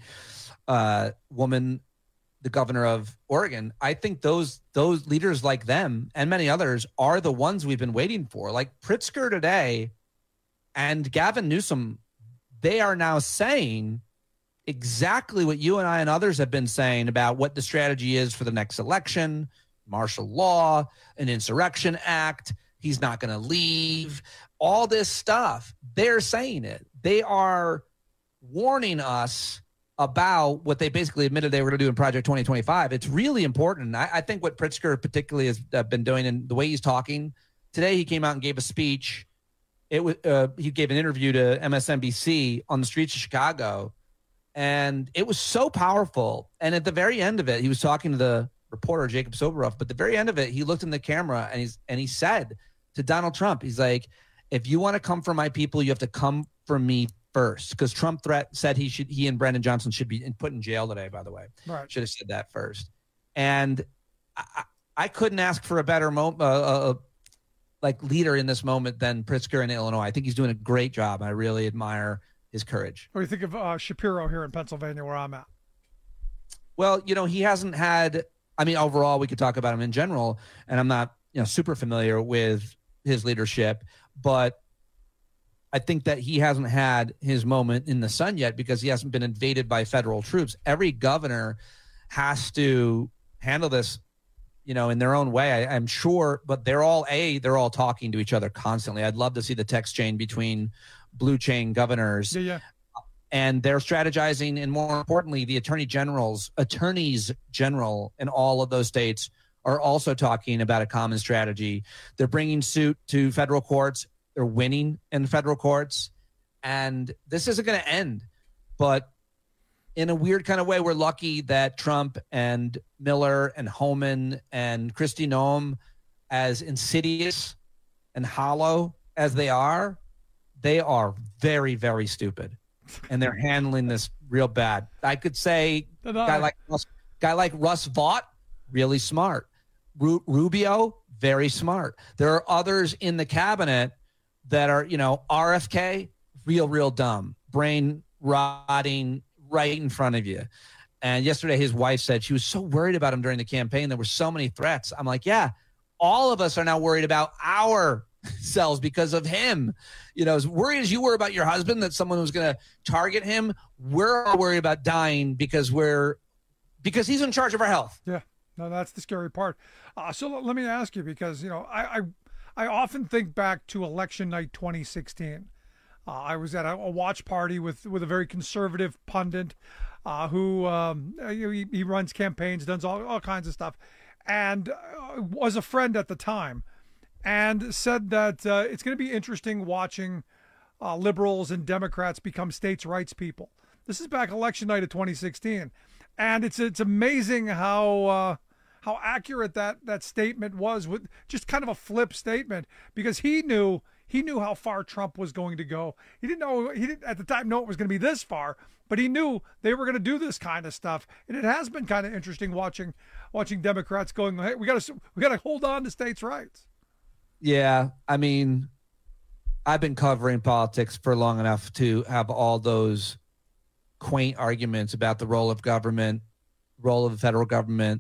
woman, the governor of Oregon. I think those leaders like them and many others are the ones we've been waiting for. Like Pritzker today and Gavin Newsom, they are now saying exactly what you and I and others have been saying about what the strategy is for the next election, martial law, an insurrection act. He's not going to leave. All this stuff, they're saying it. They are warning us about what they basically admitted they were going to do in Project 2025. It's really important. I think what Pritzker particularly has been doing and the way he's talking today, he came out and gave a speech. He gave an interview to MSNBC on the streets of Chicago, and it was so powerful. And at the very end of it, he was talking to the reporter, Jacob Soboroff, but at the very end of it, he looked in the camera and he said to Donald Trump, he's like, if you want to come for my people, you have to come for me first. Because Trump said he and Brendan Johnson should be put in jail today, by the way. Right. Should have said that first. And I couldn't ask for a better leader in this moment than Pritzker in Illinois. I think he's doing a great job. I really admire his courage. What do you think of Shapiro here in Pennsylvania, where I'm at? Well, he hasn't had, overall, we could talk about him in general, and I'm not, super familiar with his leadership, but I think that he hasn't had his moment in the sun yet because he hasn't been invaded by federal troops. Every governor has to handle this, in their own way, I'm sure, but they're all talking to each other constantly. I'd love to see the text chain between blue chain governors. Yeah. And they're strategizing, and more importantly, the attorneys general in all of those states are also talking about a common strategy. They're bringing suit to federal courts. They're winning in federal courts. And this isn't going to end. But in a weird kind of way, we're lucky that Trump and Miller and Homan and Kristi Noem, as insidious and hollow as they are very, very stupid. And they're handling this real bad. I could say guy like Russ Vought, really smart. Rubio, very smart. There are others in the cabinet that are, RFK, real dumb, brain rotting right in front of you. And yesterday his wife said she was so worried about him during the campaign. There were so many threats. I'm like, yeah, all of us are now worried about ourselves because of him. As worried as you were about your husband that someone was going to target him, we're all worried about dying because he's in charge of our health. Yeah, no, that's the scary part. So let me ask you, because I often think back to election night 2016. I was at a watch party with a very conservative pundit who he runs campaigns, does all kinds of stuff, and was a friend at the time, and said that it's going to be interesting watching liberals and Democrats become states' rights people. This is back election night of 2016, and it's amazing how accurate that statement was, with just kind of a flip statement, because he knew how far Trump was going to go. He didn't at the time know it was going to be this far, but he knew they were going to do this kind of stuff. And it has been kind of interesting watching Democrats going, hey, we got to hold on to states' rights. Yeah, I mean, I've been covering politics for long enough to have all those quaint arguments about the role of government, role of the federal government,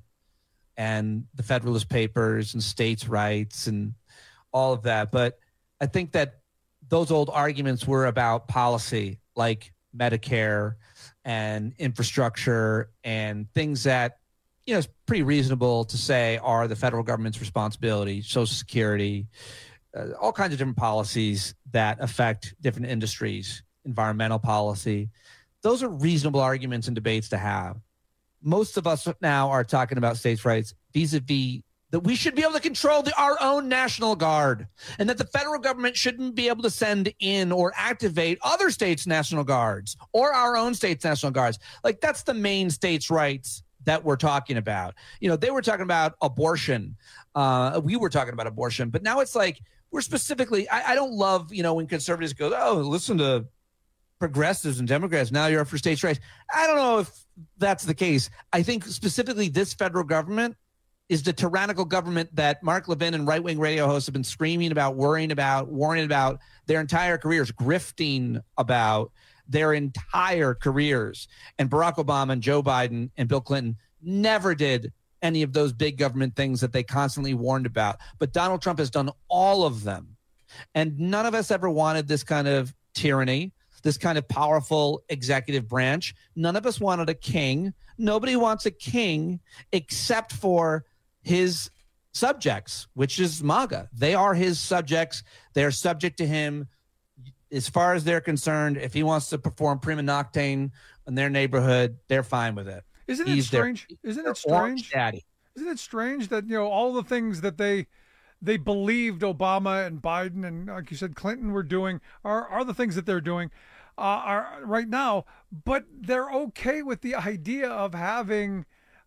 and the Federalist Papers and states' rights and all of that. But I think that those old arguments were about policy, like Medicare and infrastructure and things that, it's pretty reasonable to say are the federal government's responsibility, Social Security, all kinds of different policies that affect different industries, environmental policy. Those are reasonable arguments and debates to have. Most of us now are talking about states' rights vis-a-vis that we should be able to control our own National Guard, and that the federal government shouldn't be able to send in or activate other states' National Guards or our own states' National Guards. Like, that's the main states' rights that we're talking about. They were talking about abortion. We were talking about abortion, but now it's like we're specifically, I don't love, when conservatives go, oh, listen to progressives and Democrats, now you're up for states' rights. I don't know if that's the case. I think specifically this federal government is the tyrannical government that Mark Levin and right-wing radio hosts have been screaming about, worrying about, warning about their entire careers, grifting about their entire careers. And Barack Obama and Joe Biden and Bill Clinton never did any of those big government things that they constantly warned about. But Donald Trump has done all of them. And none of us ever wanted this kind of tyranny, this kind of powerful executive branch. None of us wanted a king. Nobody wants a king except for his subjects, which is MAGA. They are his subjects. They're subject to him. As far as they're concerned, if he wants to perform prima noctane in their neighborhood, they're fine with it. Isn't it strange? Isn't it strange? Daddy. Isn't it strange that all the things that they believed Obama and Biden and, like you said, Clinton were doing are the things that they're doing are right now, but they're okay with the idea of having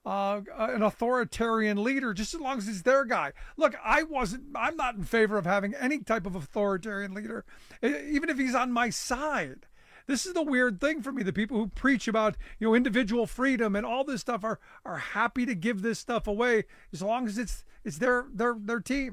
an authoritarian leader, just as long as it's their guy. Look, I'm not in favor of having any type of authoritarian leader, even if he's on my side. This is the weird thing for me. The people who preach about, individual freedom and all this stuff are happy to give this stuff away as long as it's their team.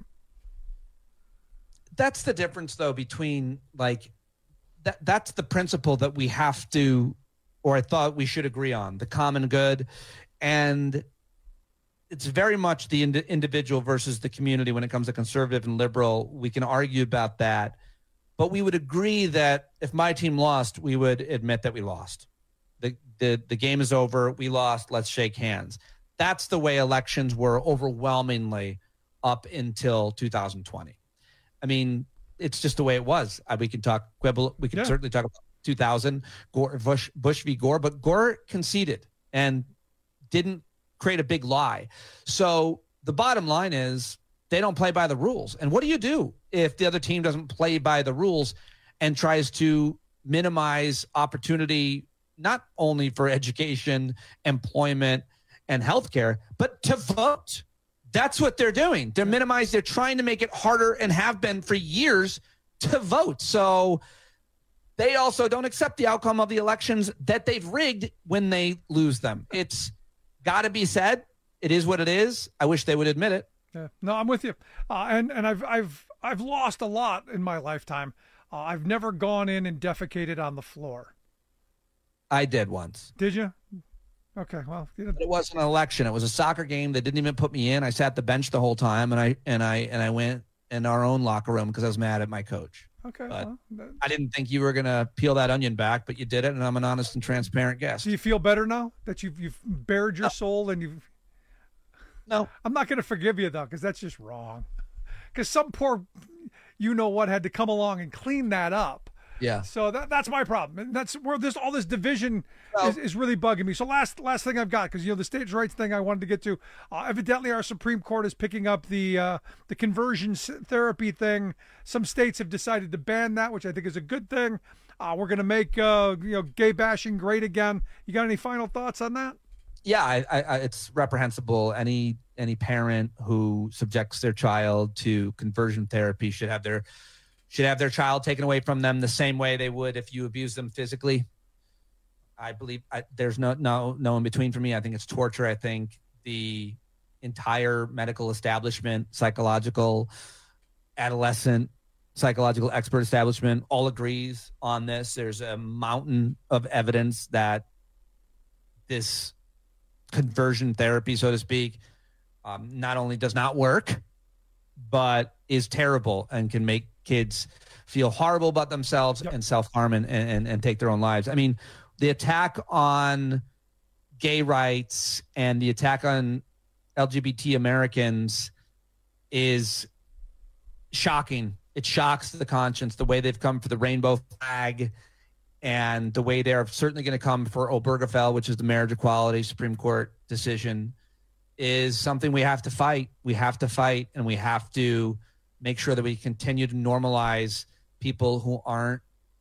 That's the difference, though, between that's the principle that we have to, or I thought we should agree on, the common good. And it's very much the individual versus the community when it comes to conservative and liberal. We can argue about that, but we would agree that if my team lost, we would admit that we lost. The game is over. We lost. Let's shake hands. That's the way elections were overwhelmingly up until 2020. I mean, it's just the way it was. We can talk quibble. We can certainly talk about 2000, Bush v. Gore, but Gore conceded and didn't create a big lie. So the bottom line is they don't play by the rules. And what do you do if the other team doesn't play by the rules and tries to minimize opportunity, not only for education, employment, and healthcare, but to vote? That's what they're doing. They're trying to make it harder and have been for years to vote. So they also don't accept the outcome of the elections that they've rigged when they lose them. It's got to be said. It is what it is. I wish they would admit it. Yeah. No, I'm with you. And I've lost a lot in my lifetime. I've never gone in and defecated on the floor. I did once. Did you? Okay, well, it wasn't an election. It was a soccer game. They didn't even put me in. I sat the bench the whole time, and I went in our own locker room because I was mad at my coach. Okay, but I didn't think you were gonna peel that onion back, but you did it, and I'm an honest and transparent guest. Do you feel better now that you've bared your soul and you've? No, I'm not going to forgive you though, because that's just wrong. Because some poor, had to come along and clean that up. Yeah. So that's my problem, and that's where all this division is really bugging me. So last thing I've got, because the states' rights thing I wanted to get to. Evidently, our Supreme Court is picking up the conversion therapy thing. Some states have decided to ban that, which I think is a good thing. We're going to make gay bashing great again. You got any final thoughts on that? Yeah, I it's reprehensible. Any parent who subjects their child to conversion therapy should have their child taken away from them the same way they would if you abuse them physically. I believe there's no in between for me. I think it's torture. I think the entire medical establishment, adolescent psychological expert establishment all agrees on this. There's a mountain of evidence that this conversion therapy, so to speak, not only does not work, but is terrible and can make kids feel horrible about themselves and self-harm and take their own lives. I mean, the attack on gay rights and the attack on LGBT Americans is shocking. It shocks the conscience, the way they've come for the rainbow flag and the way they're certainly going to come for Obergefell, which is the marriage equality Supreme Court decision, is something we have to fight. We have to fight, and we have to make sure that we continue to normalize people who aren't,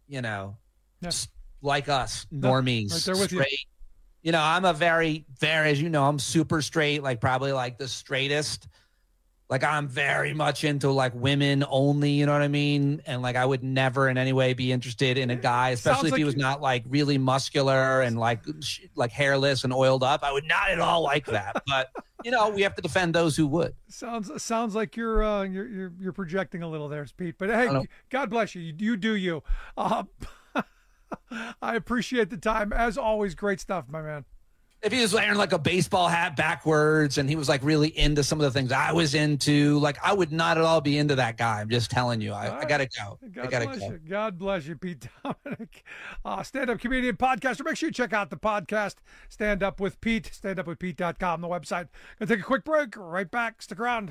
like us, normies, right there with straight. I'm a very, very, as I'm super straight, probably the straightest. I'm very much into women only, you know what I mean? And I would never in any way be interested in a guy, especially if he was not really muscular and hairless and oiled up. I would not at all like that. But we have to defend those who would. Sounds like you're projecting a little there, Pete. But hey, God bless you. You do you. I appreciate the time as always. Great stuff, my man. If he was wearing a baseball hat backwards and he was really into some of the things I was into, I would not at all be into that guy. I'm just telling you, I gotta go. God bless you, Pete Dominick, stand-up comedian podcaster. Make sure you check out the podcast, Stand Up with Pete, standupwithpete.com, the website. Gonna take a quick break. Right back. Stick around.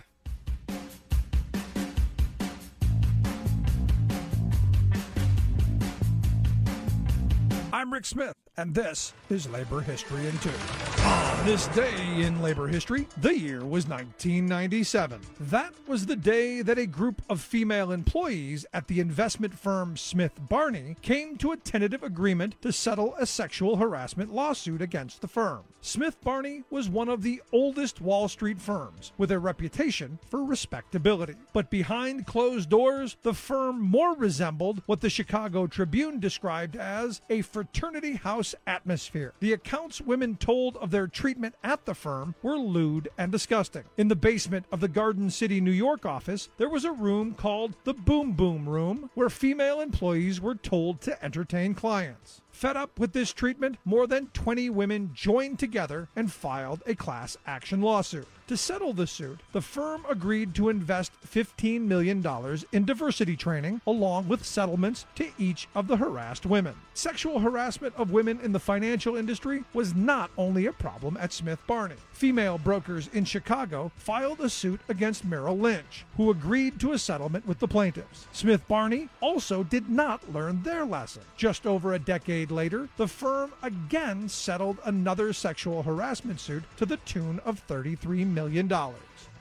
I'm Rick Smith, and this is Labor History in 2. On this day in labor history, the year was 1997. That was the day that a group of female employees at the investment firm Smith Barney came to a tentative agreement to settle a sexual harassment lawsuit against the firm. Smith Barney was one of the oldest Wall Street firms, with a reputation for respectability. But behind closed doors, the firm more resembled what the Chicago Tribune described as a fraternity house atmosphere. The accounts women told of their treatment at the firm were lewd and disgusting. In the basement of the Garden City, New York office, there was a room called the Boom Boom Room, where female employees were told to entertain clients. Fed up with this treatment, more than 20 women joined together and filed a class action lawsuit. To settle the suit, the firm agreed to invest $15 million in diversity training, along with settlements to each of the harassed women. Sexual harassment of women in the financial industry was not only a problem at Smith Barney. Female brokers in Chicago filed a suit against Merrill Lynch, who agreed to a settlement with the plaintiffs. Smith Barney also did not learn their lesson. Just over a decade later, the firm again settled another sexual harassment suit to the tune of $33 million.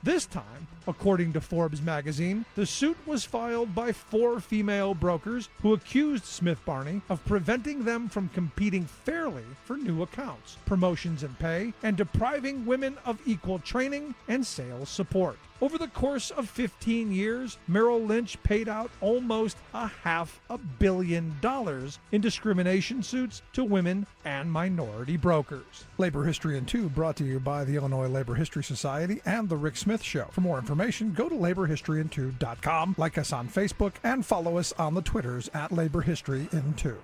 This time, according to Forbes magazine, the suit was filed by 4 female brokers who accused Smith Barney of preventing them from competing fairly for new accounts, promotions and pay, and depriving women of equal training and sales support. Over the course of 15 years, Merrill Lynch paid out almost $500 million in discrimination suits to women and minority brokers. Labor History in 2 brought to you by the Illinois Labor History Society and The Rick Smith Show. For more information, go to laborhistoryin2.com, like us on Facebook, and follow us on the Twitters at laborhistoryin2.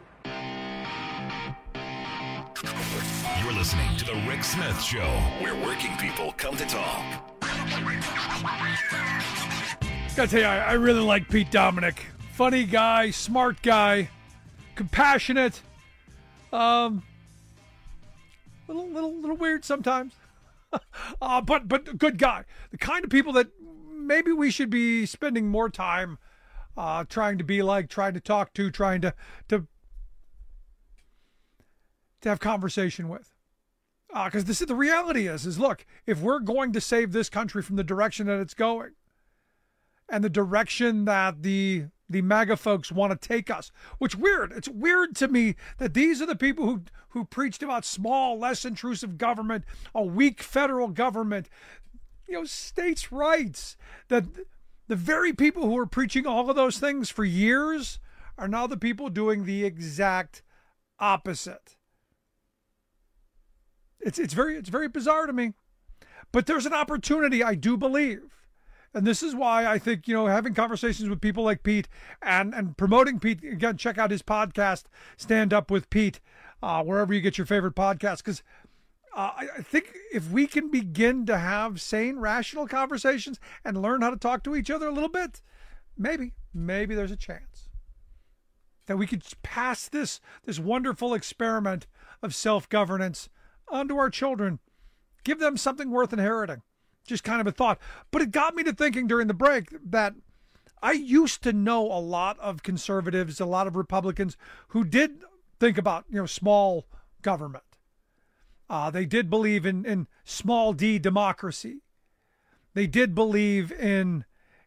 You're listening to The Rick Smith Show, where working people come to talk. Gotta tell you, I really like Pete Dominick. Funny guy, smart guy, compassionate, little weird sometimes, but good guy. The kind of people that maybe we should be spending more time trying to be like, trying to talk to, trying to have conversation with. Because the reality is look, if we're going to save this country from the direction that it's going and the direction that the MAGA folks want to take us, which it's weird to me that these are the people who preached about small, less intrusive government, a weak federal government, states' rights, that the very people who were preaching all of those things for years are now the people doing the exact opposite. It's very bizarre to me, but there's an opportunity, I do believe, and this is why I think having conversations with people like Pete and promoting Pete again. Check out his podcast, Stand Up with Pete, wherever you get your favorite podcast. Because I think if we can begin to have sane, rational conversations and learn how to talk to each other a little bit, maybe there's a chance that we could pass this wonderful experiment of self-governance onto our children, give them something worth inheriting. Just kind of a thought. But it got me to thinking during the break that I used to know a lot of conservatives, a lot of Republicans who did think about, small government. They did believe in small d democracy. They did believe in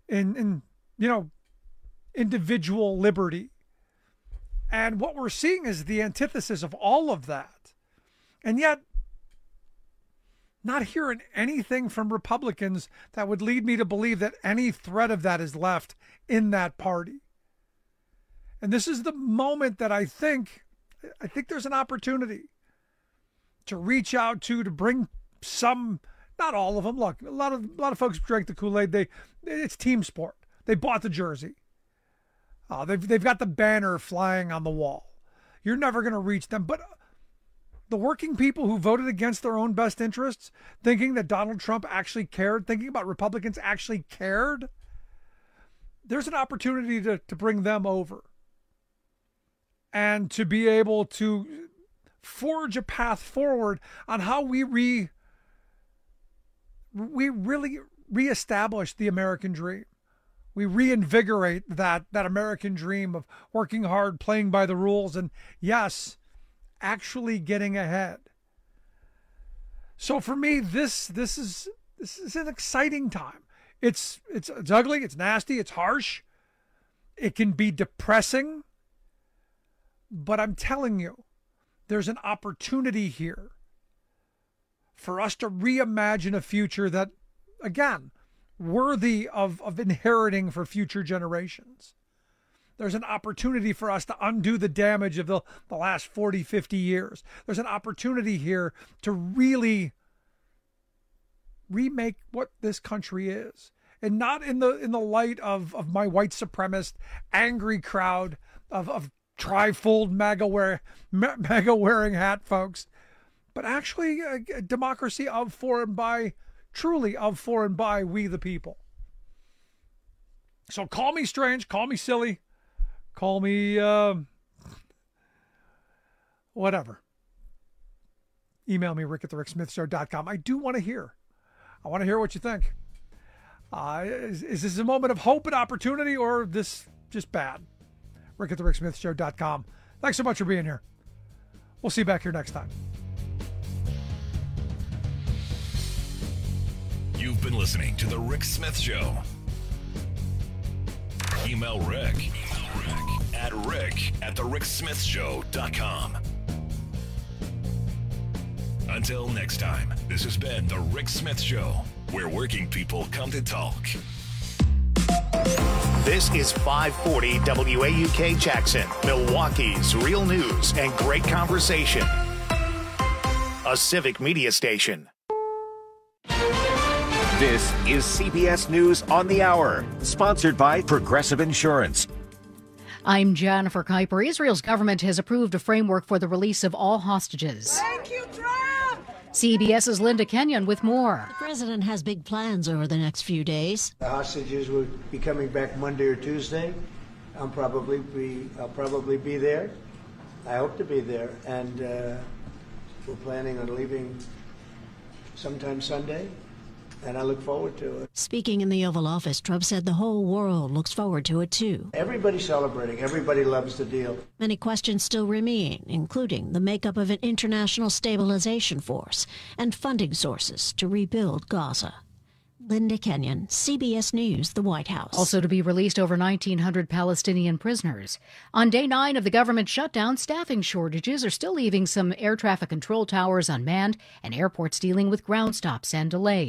individual liberty. And what we're seeing is the antithesis of all of that. And yet, not hearing anything from Republicans that would lead me to believe that any thread of that is left in that party. And this is the moment that I think there's an opportunity to reach out to bring some, not all of them. Look, a lot of folks drank the Kool-Aid. It's team sport. They bought the jersey. They've got the banner flying on the wall. You're never going to reach them, but the working people who voted against their own best interests, thinking that Donald Trump actually cared, thinking about Republicans actually cared, there's an opportunity to bring them over and to be able to forge a path forward on how we really reestablish the American dream. We reinvigorate that American dream of working hard, playing by the rules, and yes, actually getting ahead. So for me, this is an exciting time. It's ugly, it's nasty, it's harsh. It can be depressing. But I'm telling you, there's an opportunity here for us to reimagine a future that, again, worthy of inheriting for future generations. There's an opportunity for us to undo the damage of the last 40, 50 years. There's an opportunity here to really remake what this country is. And not in the light of my white supremacist, angry crowd of trifold MAGA wearing hat folks, but actually a democracy of, for, and by, truly of, for, and by we the people. So call me strange, call me silly, call me whatever. Email me, rick@thericksmithshow.com. I do want to hear. I want to hear what you think. Is this a moment of hope and opportunity, or this just bad? rick@thericksmithshow.com. Thanks so much for being here. We'll see you back here next time. You've been listening to The Rick Smith Show. Email Rick at rick@thericksmithshow.com. Until next time, this has been The Rick Smith Show, where working people come to talk. This is 540 WAUK Jackson, Milwaukee's real news and great conversation. A civic media station. This is CBS News on the Hour, sponsored by Progressive Insurance. I'm Jennifer Kuiper. Israel's government has approved a framework for the release of all hostages. Thank you, Trump! CBS's Linda Kenyon with more. The president has big plans over the next few days. The hostages will be coming back Monday or Tuesday. I'll probably be there. I hope to be there. And we're planning on leaving sometime Sunday. And I look forward to it. Speaking in the Oval Office, Trump said the whole world looks forward to it, too. Everybody's celebrating. Everybody loves the deal. Many questions still remain, including the makeup of an international stabilization force and funding sources to rebuild Gaza. Linda Kenyon, CBS News, the White House. Also to be released over 1,900 Palestinian prisoners. On day 9 of the government shutdown, staffing shortages are still leaving some air traffic control towers unmanned and airports dealing with ground stops and delays.